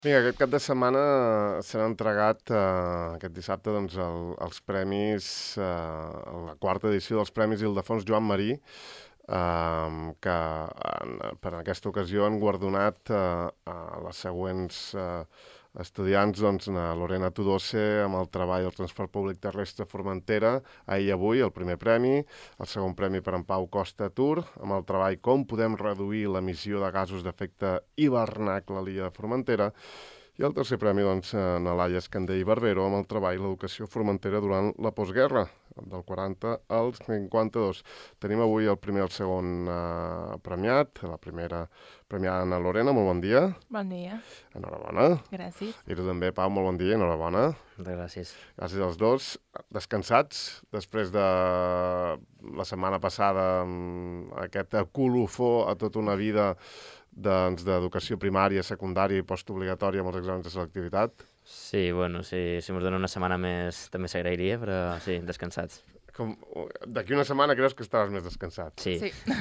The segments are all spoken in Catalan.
Vinga, aquest cap de setmana s'han entregat aquest dissabte doncs, els premis, la quarta edició dels Premis Ildefons Joan Marí, que per aquesta ocasió han guardonat a les següents estudiants, doncs, Lorena Tudose amb el treball al transport públic terrestre Formentera, ahir i avui el primer premi, el segon premi per en Pau Costa Tur, amb el treball Com podem reduir l'emissió de gasos d'efecte hivernacle a l'illa de Formentera, i el tercer premi, doncs, a Laia Escandell i Barbero amb el treball L'educació formentera durant la postguerra, del 40 al 52. Tenim avui el primer i el segon premiat, la primera premiada Ana Lorena, molt bon dia. Bon dia. Enhorabona. Gràcies. I tu també, Pau, molt bon dia, enhorabona. Moltes gràcies. Gràcies als dos. Descansats, després de la setmana passada, aquest colofó a tota una vida d'educació primària, secundària i postobligatòria amb els exàmens de selectivitat. Sí, bueno, si mos dona una setmana més també s'agrairia, però sí, descansats. D'aquí una setmana creus que estaràs més descansat? Sí.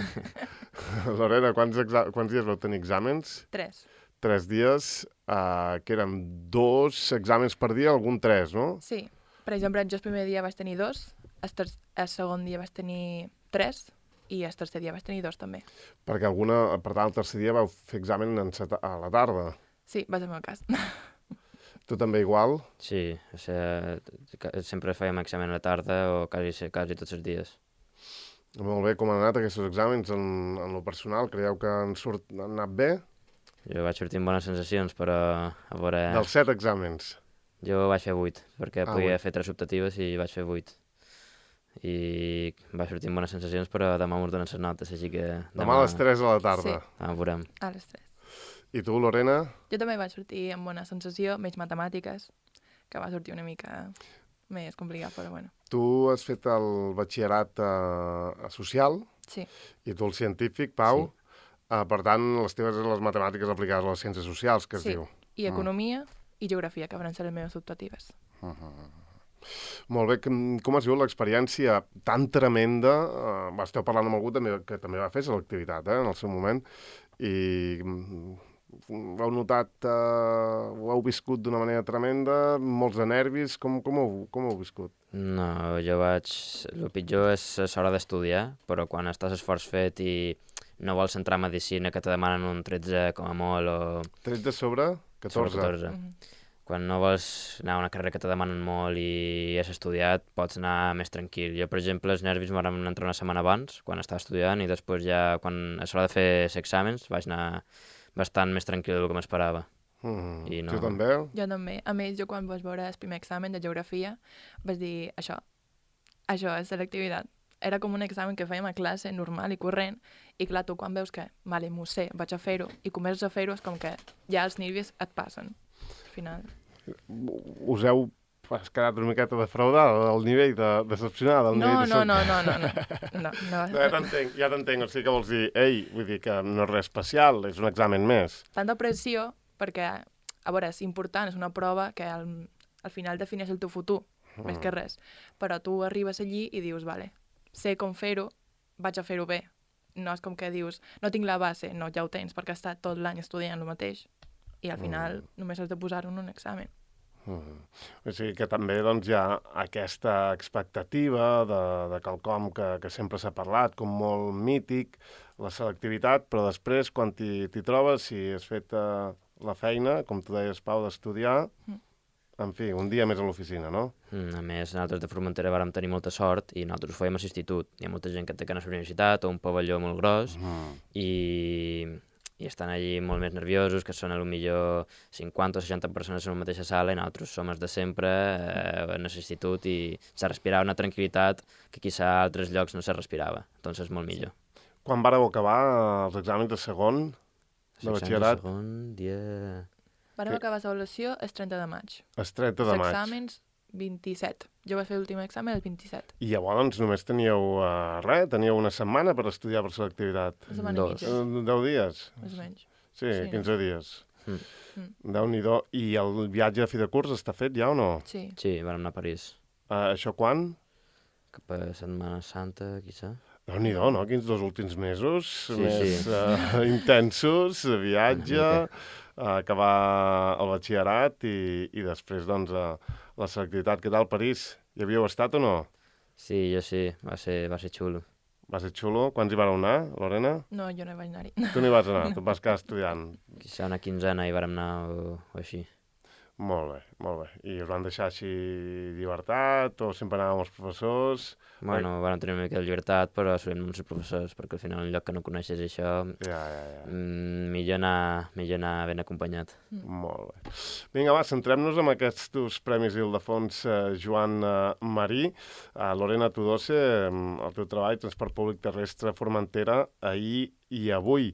Lorena, quants dies vau tenir exàmens? 3. 3 dies, que eren 2 exàmens per dia, algun 3, no? Sí. Per exemple, jo el primer dia vaig tenir 2, el segon dia vaig tenir 3 i el tercer dia vaig tenir 2 també. Perquè per tant, el tercer dia vau fer examen a la tarda. Sí, va ser el meu cas. Tu també igual? Sí, sempre fèiem examen a la tarda o quasi tots els dies. Molt bé, com han anat aquests exàmens en lo personal? Creieu que han anat bé? Jo vaig sortir amb bones sensacions, però a veure... Dels 7 exàmens? Jo vaig fer 8, perquè podia 8. fer 3 optatives i vaig fer 8. I vaig sortir amb bones sensacions, però demà m'ho donen les notes, així que... Demà a les 3 de la tarda? Sí. Demà veurem. A les 3. I tu, Lorena? Jo també vaig sortir amb bona sensació, menys matemàtiques, que va sortir una mica més complicat, però bueno. Tu has fet el batxillerat social? Sí. I tu el científic, Pau? Sí. Per tant, les teves són les matemàtiques aplicades a les ciències socials, que es diu. I economia i geografia, que van ser les meves optatives. Molt bé, com has vist l'experiència tan tremenda? Esteu parlant amb algú que també va fer selectivitat, en el seu moment, i ho heu notat, ho heu viscut d'una manera tremenda, molts de nervis, com ho heu viscut? No, el pitjor és l'hora d'estudiar, però quan estàs esforç fet i no vols entrar a medicina, que te demanen un 13 com a molt, o... 13 sobre 14? Sobre 14. Quan no vols anar a una carrera que te demanen molt i has estudiat, pots anar més tranquil. Jo, per exemple, els nervis m'han entrat una setmana abans, quan estava estudiant, i després ja, quan és hora de fer els exàmens, vaig anar bastant més tranquil del que m'esperava. I no... Tu també? Jo també. A més, jo quan vaig veure el primer examen de geografia vaig dir, això és selectivitat. Era com un examen que fèiem a classe, normal i corrent, i clar, tu quan veus que, vale, m'ho sé, vaig a fer-ho, i comences a fer-ho, és com que ja els nervis et passen, al final. Us heu quedat una miqueta defraudada del nivell decepcionada? No. Ja t'entenc, o sigui que vols dir, vull dir que no és res especial, és un examen més. Tanta pressió, perquè, a veure, és important, és una prova que al final defineix el teu futur, més que res, però tu arribes allí i dius, vale, sé com fer-ho, vaig a fer-ho bé. No és com que dius, no tinc la base, no, ja ho tens, perquè has estat tot l'any estudiant el mateix. I al final només has de posar-ho en un examen. O sigui que també doncs, hi ha aquesta expectativa de quelcom que sempre s'ha parlat, com molt mític, la selectivitat, però després, quan t'hi trobes, si has fet la feina, com tu deies, Pau, d'estudiar, en fi, un dia més a l'oficina, no? A més, nosaltres de Formentera vàrem tenir molta sort i nosaltres ho fèiem a l'institut. Hi ha molta gent que té que anar a la universitat o un pavelló molt gros i estan allí molt més nerviosos, que són potser 50 o 60 persones en la mateixa sala i nosaltres som els de sempre en l'institut i se respirava una tranquil·litat que quizà a altres llocs no se respirava. Doncs és molt millor. Quan vàreu acabar els exàmens de segon de batxillerat? Segon dia... Vàrem acabar l'avaluació el 30 de maig. El 30 de maig. Els exàmens 27. Jo vaig fer l'últim examen el 27. I llavors només teníeu teníeu una setmana per estudiar per selectivitat. Una setmana i mitja. 10 dies? Més o menys. Sí, 15 dies. Déu-n'hi-do. I el viatge a fi de curs està fet ja o no? Sí. Sí, vam anar a París. Això quan? Cap a Setmana Santa, quizà. Déu-n'hi-do, no? Quins 2 últims mesos Sí, més intensos, de viatge, acabar el batxillerat i després, doncs, la selectivitat. Què tal, París? Hi havíeu estat o no? Sí, jo sí, va ser xulo. Va ser xulo. Quants hi vareu anar, Lorena? No, jo no hi vaig anar-hi. Tu n'hi vas anar, tu vas quedar estudiant. Quizà una quinzena hi vàrem anar o així. Molt bé, molt bé. I us van deixar així llibertat o sempre anàvem amb els professors? Bueno, vam tenir una mica de llibertat, però solíem amb els professors, perquè al final un lloc que no coneixes això, Ja. millor anar ben acompanyat. Molt bé. Vinga, va, centrem-nos en aquests dos premis Ildefons Joan Marí. Lorena Tudose, el teu treball, Transport Públic Terrestre Formentera, ahir i avui.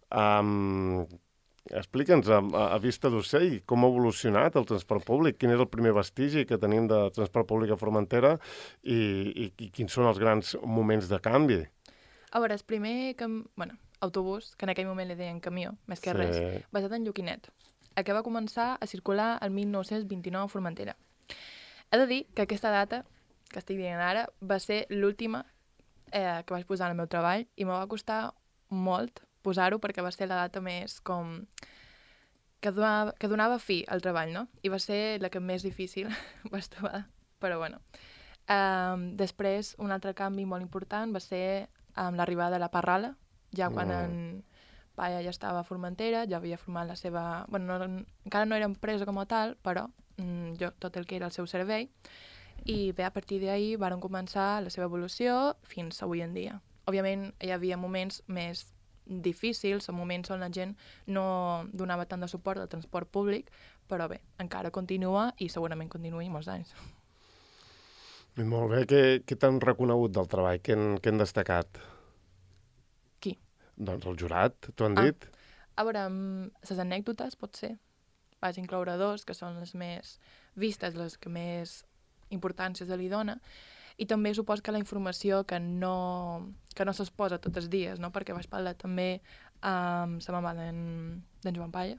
Explica'ns, a vista d'ocell, com ha evolucionat el transport públic, quin és el primer vestigi que tenim de transport públic a Formentera i quins són els grans moments de canvi. A veure, el primer autobús, que en aquell moment li deien camió, més que res, basat en Lluquinet, que va començar a circular el 1929 a Formentera. He de dir que aquesta data, que estic dient ara, va ser l'última que vaig posar en el meu treball i me va costar molt posar-ho perquè va ser la data més com que donava fi al treball, no? I va ser la que més difícil vaig trobar, però bueno. Després, un altre canvi molt important va ser amb l'arribada de la Parrala, ja quan en Paya ja estava a Formentera, ja havia format la seva... Bueno, encara no era empresa com a tal, però tot el que era el seu servei. I bé, a partir d'ahir varen començar la seva evolució fins avui en dia. Òbviament, hi havia moments més difícils, en moments on la gent no donava tant de suport al transport públic, però bé, encara continua i segurament continuï molts anys. Molt bé, què t'han reconegut del treball? Què han destacat? Qui? Doncs el jurat, t'ho han dit? A veure, les anècdotes, potser. Vaig incloure dos, que són les més vistes, les que més importància se li dona, i també supos que la informació que no s'exposa tots els dies, no? Perquè vaig parlar també amb la mama d'en Joan Palla.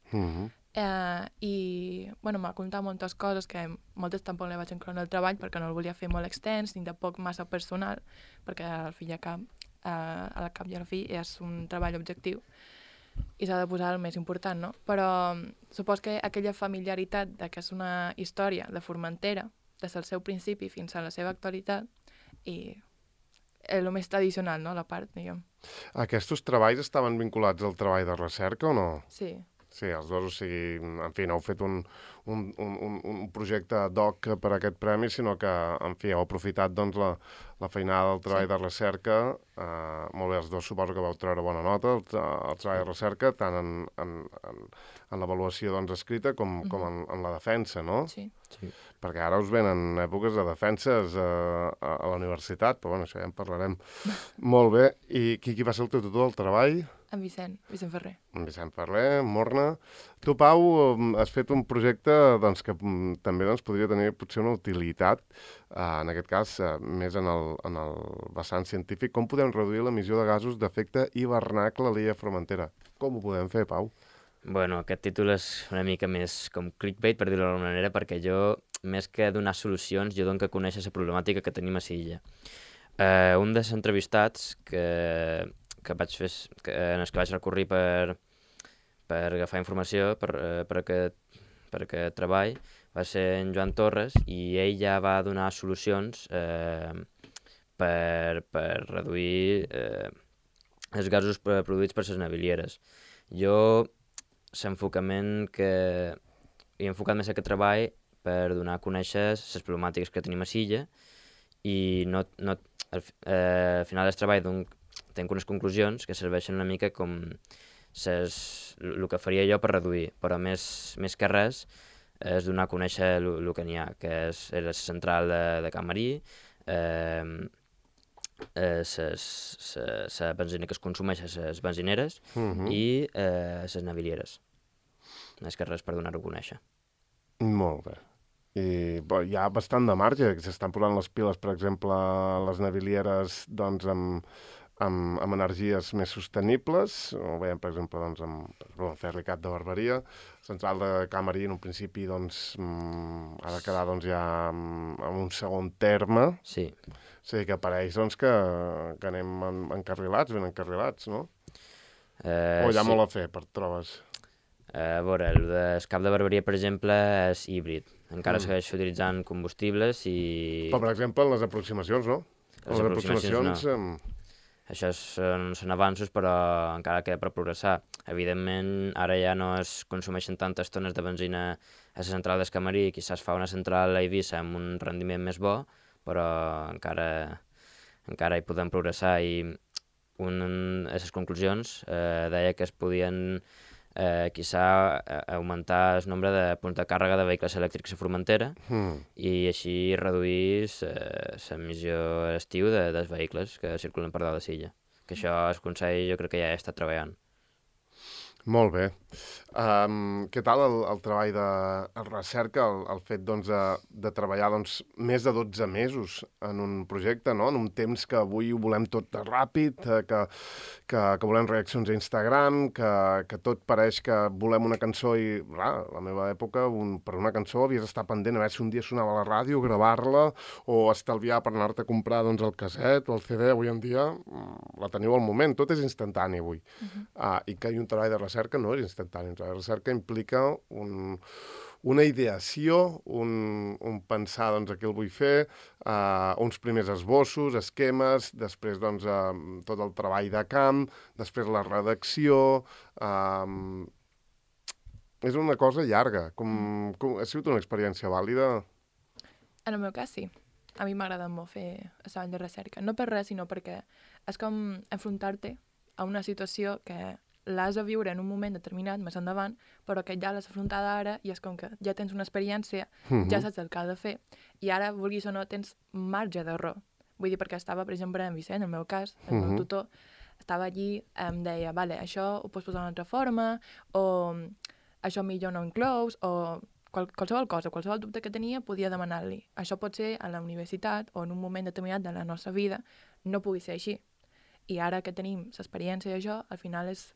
I m'ha contat moltes coses que moltes tampoc les vaig incloure en el treball perquè no el volia fer molt extens ni tampoc massa personal, perquè al fi i al cap, al cap i al fi és un treball objectiu i s'ha de posar el més important, no? Però supos que aquella familiaritat que és una història de Formentera des del seu principi fins a la seva actualitat i el més tradicional, no?, la part, diguem. Aquests treballs estaven vinculats al treball de recerca o no? Sí. Sí, els dos, o sigui, en fi, no heu fet un projecte ad hoc per a aquest premi, sinó que, en fi, heu aprofitat, doncs, la feinada del treball de recerca. Molt bé, els dos suposo que vau treure bona nota, el treball de recerca, tant en l'avaluació, doncs, escrita com en la defensa, no? Sí. Perquè ara us venen èpoques de defenses a la universitat, però, bueno, això ja en parlarem. Molt bé. I qui va ser el teu tutor del treball? En Vicent Ferrer. En Vicent Ferrer, Morna. Tu, Pau, has fet un projecte doncs, que també podria tenir potser una utilitat, en aquest cas, més en el vessant científic. Com podem reduir l'emissió de gasos d'efecte hivernacle a l'illa Formentera? Com ho podem fer, Pau? Bueno, aquest títol és una mica més com clickbait, per dir-ho d'alguna manera, perquè jo, més que donar solucions, jo dono que conèixer la problemàtica que tenim a l'illa. Un dels entrevistats en els que vaig recórrer per agafar informació per aquest treball va ser en Joan Torres i ell ja va donar solucions per reduir els gasos produïts per les navilieres. Jo l'enfocament que he enfocat més aquest treball per donar a conèixer les problemàtiques que tenim a l'illa i al final del treball tenc unes conclusions que serveixen una mica com el que faria jo per reduir, però més que res és donar a conèixer el que n'hi ha, que és la central de Can Marí, la benzina que es consumeix a les benzineres i les navilieres. Més que res per donar-ho a conèixer. Molt bé. I hi ha bastant de marge, que s'estan posant les piles, per exemple, les navilieres doncs, amb energies més sostenibles. Ho veiem, per exemple, doncs, amb Ferricat de Barberia. La central de Can Marí, en un principi, doncs, ha de quedar doncs, ja en un segon terme. Sí. O sigui, que pareix doncs, que anem ben encarrilats, no? O hi ha molt a fer, trobes? A veure, el cap de barberia, per exemple, és híbrid. Encara segueix utilitzant combustibles i... Però, per exemple, en les aproximacions, no? Les aproximacions no. em, Això són avanços, però encara queda per progressar. Evidentment, ara ja no es consumeixen tantes tones de benzina a la central d'Escamarí, quizás fa una central a Eivissa amb un rendiment més bo, però encara hi podem progressar i a les conclusions deia que es podien augmentar el nombre de punts de càrrega de vehicles elèctrics a Formentera i així reduir l'emissió a l'estiu dels vehicles que circulen per dalt de Silla. Que això el Consell jo crec que ja hi està treballant. Molt bé. Què tal el treball de recerca, el fet doncs, de treballar doncs, més de 12 mesos en un projecte, no? En un temps que avui ho volem tot ràpid, que volem reaccions a Instagram, que tot pareix que volem una cançó i, clar, a la meva època, per una cançó havies d'estar pendent a veure si un dia sonava a la ràdio, gravar-la o estalviar per anar-te a comprar doncs, el casset o el CD. Avui en dia la teniu al moment, tot és instantani avui. I que hi ha un treball de recerca no és instantani. La recerca implica una ideació, un pensar doncs, què el vull fer, uns primers esbossos, esquemes, després doncs, tot el treball de camp, després la redacció... És una cosa llarga. Ha sigut una experiència vàlida? En el meu cas, sí. A mi m'agrada molt fer el treball de recerca. No per res, sinó perquè és com enfrontar-te a una situació que l'has de viure en un moment determinat, més endavant, però que ja l'has afrontada ara i és com que ja tens una experiència, ja saps el que has de fer, i ara, vulguis o no, tens marge d'error. Vull dir, perquè estava, per exemple, en Vicent, en el meu cas, el meu tutor, estava allí, em deia, vale, això ho pots posar d'una altra forma, o això millor no inclous, o qualsevol cosa, qualsevol dubte que tenia, podia demanar-li. Això pot ser a la universitat o en un moment determinat de la nostra vida, no pugui ser així. I ara que tenim l'experiència i això, al final és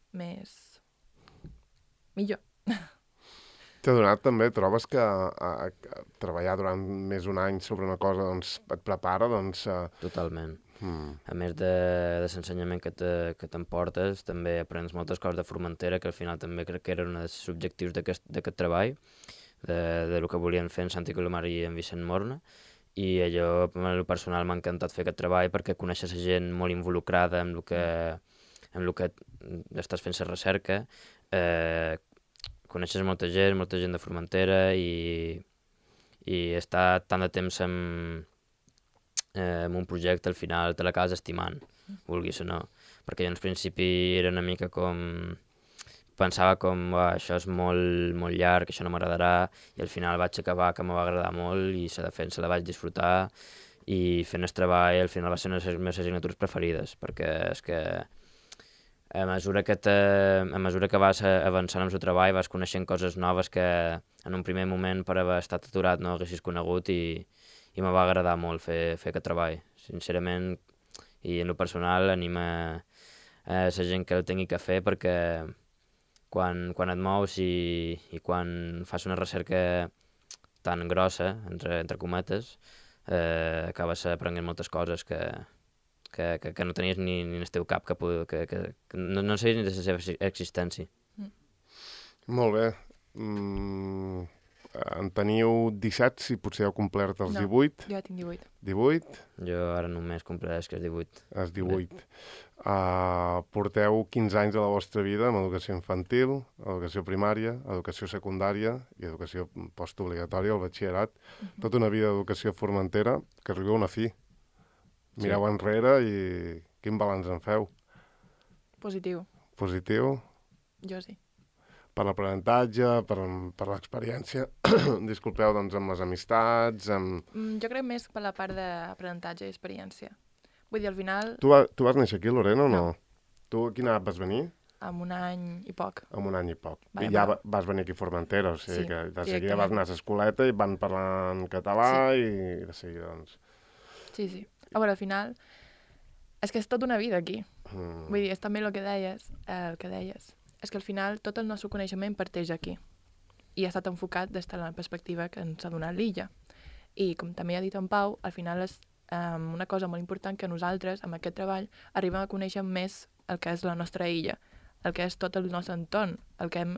millor. T'ha donat també, trobes que treballar durant més d'un any sobre una cosa doncs, et prepara? Doncs, Totalment. A més de l'ensenyament que t'emportes, també aprens moltes coses de Formentera, que al final també crec que era un dels objectius d'aquest treball, de lo que volien fer en Santi Colomar i en Vicent Morna. I allò, en el personal, m'ha encantat fer aquest treball perquè coneixes gent molt involucrada amb el que estàs fent la recerca, coneixes molta gent de Formentera i estar tant de temps en un projecte, al final te l'acabes estimant, vulguis o no. Perquè jo en principi era una mica com... Pensava com, això és molt, molt llarg, això no m'agradarà, i al final vaig acabar que me va agradar molt i la defensa la vaig disfrutar i fent el treball al final va ser una de les meves assignatures preferides, perquè és que a mesura que vas avançant amb el treball vas coneixent coses noves que en un primer moment per haver estat aturat no haguessis conegut i me va agradar molt fer aquest treball, sincerament, i en lo personal anima a la gent que el tingui que fer perquè quan et mous i quan fas una recerca tan grossa, entre cometes, acabes aprenent moltes coses que no tenies ni en el teu cap, que no sabies ni de la seva existència. Molt bé. En teniu 17, si potser heu complert els 18? No, jo tinc 18. 18? Jo ara només compleix que és 18. És 18. Porteu 15 anys de la vostra vida amb educació infantil, educació primària, educació secundària i educació postobligatòria, el batxillerat. Tota una vida d'educació a Formentera que arriba a una fi. Mireu enrere i quin balanç en feu? Positiu. Positiu? Jo sí. Per l'aprenentatge, per l'experiència, disculpeu, doncs, amb les amistats, amb... Jo crec més per la part d'aprenentatge i experiència. Vull dir, al final... Tu vas néixer aquí, Lorena, o no? Tu a quina edat vas venir? Amb un any i poc. Amb un any i poc. Vale, I ja vas venir aquí a Formentera, o sigui que de seguida vas anar a l'escoleta i van parlar en català i de seguida, doncs... Sí. A veure, al final, és que és tota una vida aquí. Vull dir, és també el que deies, és que al final tot el nostre coneixement parteix aquí i ha estat enfocat des de la perspectiva que ens ha donat l'illa. I com també ha dit en Pau, al final és una cosa molt important que nosaltres, amb aquest treball, arribem a conèixer més el que és la nostra illa, el que és tot el nostre entorn, el que hem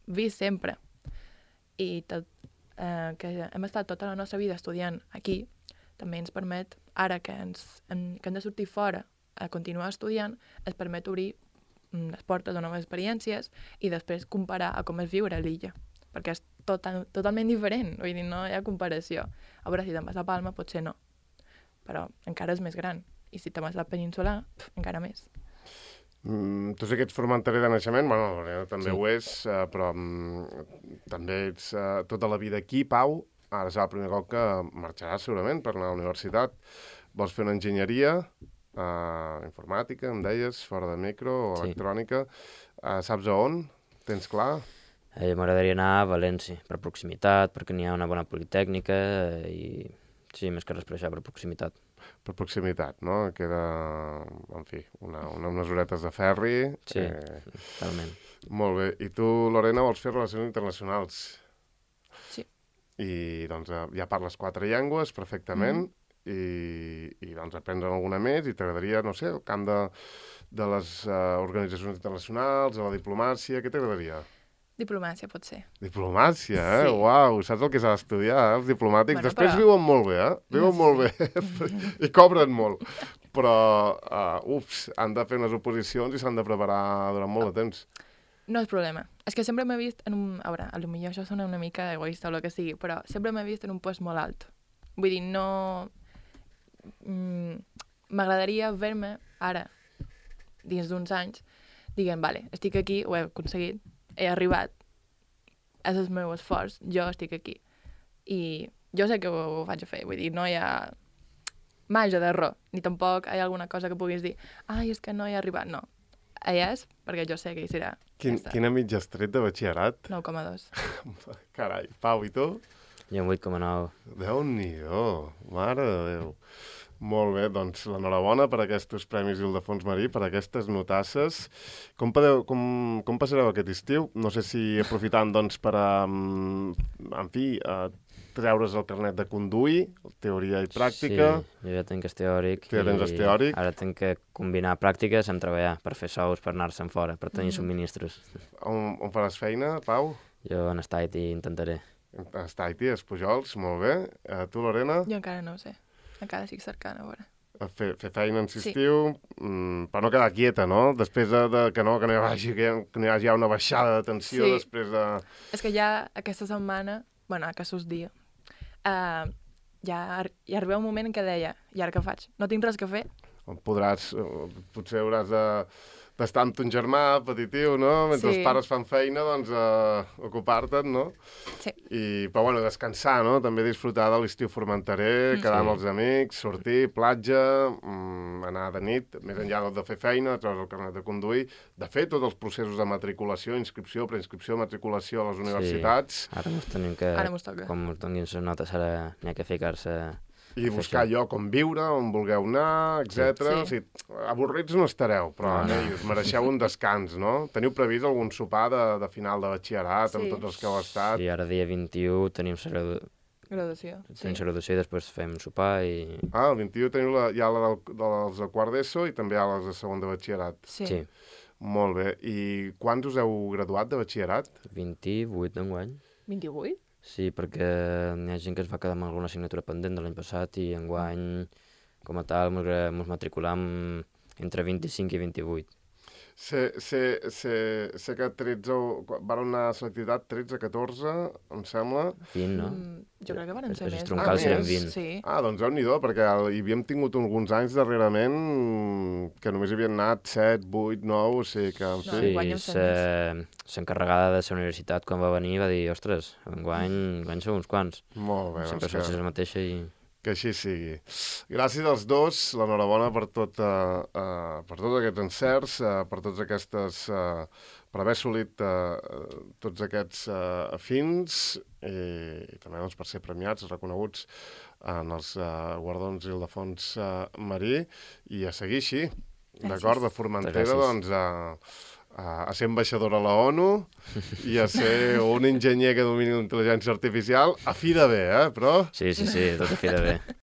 vist sempre. I que hem estat tota la nostra vida estudiant aquí, també ens permet, ara que hem de sortir fora a continuar estudiant, es permet obrir les portes a noves experiències i després comparar a com és viure a l'illa, perquè és totalment diferent, vull dir, no hi ha comparació. A veure, si te'n vas a Palma, potser no, però encara és més gran, i si te'n vas a Peninsular, encara més. Tu sí que ets formenterer de naixement, bueno, també Sí. ho és, però també ets tota la vida aquí, Pau. Ara serà el primer cop que marxaràs segurament per anar a la universitat. Vols fer una enginyeria, informàtica, em deies, fora de micro, o Sí. electrònica. Saps a on? Tens clar? M'agradaria anar a València, per proximitat, perquè n'hi ha una bona politècnica i sí, més que res per això, per proximitat. Per proximitat, no? Queda, en fi, unes horetes de ferri. Sí, totalment. Molt bé. I tu, Lorena, vols fer relacions internacionals? Sí. I doncs ja parles 4 llengües perfectament i doncs aprendre alguna més i t'agradaria, no sé, el camp de les organitzacions internacionals, de la diplomàcia, què t'agradaria? Diplomàcia, pot ser. Diplomàcia, Sí. Uau, saps el que s'ha d'estudiar, els diplomàtics. Bueno, Després però- viuen molt bé, Viuen molt bé i cobren molt. Però, han de fer unes oposicions i s'han de preparar durant molt de temps. No és problema. És que sempre m'he vist en un... A veure, potser això sona una mica egoista o el que sigui, però sempre m'he vist en un lloc molt alt. Vull dir, no... M'agradaria ver-me ara, dins d'uns anys, diguem, vale, estic aquí, ho he aconseguit, he arribat, és el meu esforç, jo estic aquí. I jo sé que ho vaig a fer, vull dir, no hi ha marge d'error, ni tampoc hi ha alguna cosa que puguis dir, ai, és que no hi he arribat, no. Hi és, perquè jo sé que hi serà. Ja està. Quina mitja has tret de batxillerat? 9,2. Carai, Pau, i tu? Jo un 8,9. Déu-n'hi-do, mare de Déu. Molt bé, doncs l'enhorabona per aquests premis Ildefons Marí, per aquestes notasses. Com passareu aquest estiu? No sé si aprofitant doncs, per, en fi, treure's el carnet de conduir, teoria i pràctica. Sí, jo ja tinc el teòric. Tu ja tens el teòric. Ara tinc que combinar pràctiques amb treballar, per fer sous, per anar-se'n fora, per tenir subministres. On faràs feina, Pau? Jo en estat i intentaré. A Tahiti, a Espujols, molt bé. Tu, Lorena? Jo encara no ho sé. Encara estic cercant, a veure. Fer feina en estiu, per no quedar quieta, no? Després que no hi hagi ja una baixada de tensió, Sí. després de... És que ja aquesta setmana, bueno, aquests dies, ja arriba un moment en què deia, i ara què faig? No tinc res que fer? Potser hauràs d'estar amb ton germà, petitiu, no? Mentre Sí. els pares fan feina, doncs ocupar-te'n, no? Sí. Però bueno, descansar, no? També disfrutar de l'estiu formenterer, quedar amb els amics, sortir, platja, anar de nit, més enllà de fer feina, treure el carnet de conduir, de fer tots els processos de matriculació, inscripció, preinscripció, matriculació a les universitats, Ara mos tenim que... Ara mos toca. Com mos donin les notes, ara n'hi ha que ficar-se... i buscar lloc on viure, on vulgueu anar, etc. Sí. O sigui, avorrits no estareu, però No. us mereixeu un descans, no? Teniu previst algun sopar de final de batxillerat amb Sí. tots els que heu estat? Sí, ara dia 21 tenim Graduació. tenim graduació i després fem sopar i... El 21 teniu ja la dels de quart d'ESO i també hi ha les de segon de batxillerat. Sí. Sí, Molt bé. I quants us heu graduat de batxillerat? 28 d'enguany. 28? Sí, perquè n'hi ha gent que es va quedar amb alguna assignatura pendent de l'any passat i enguany, com a tal, mos matriculam entre 25 i 28. Sé que 13... Van anar a selectivitat 13-14, em sembla. 20, no? Jo crec que van ser Els més. troncals eren 20. Sí. Doncs déu-n'hi-do, perquè hi havíem tingut alguns anys darrerament que només hi havien anat 7, 8, 9, o sigui que, en No, fi... Sí, enguany hem fet s'encarregada de la universitat quan va venir va dir, ostres, enguany sou uns quants. Molt bé, Sempre doncs faig la mateixa i... que així sigui. Gràcies als dos, l'enhorabona per tots aquests encerts, per tots aquestes... per haver assolit tots aquests fins i també doncs, per ser premiats, reconeguts en els guardons Ildefons Marí i a seguir així, d'acord? De Formentera, Gràcies. doncs, a ser ambaixador a la ONU i a ser un enginyer que domini l'intel·ligència artificial a fi de bé, però... Sí, tot a fi de bé.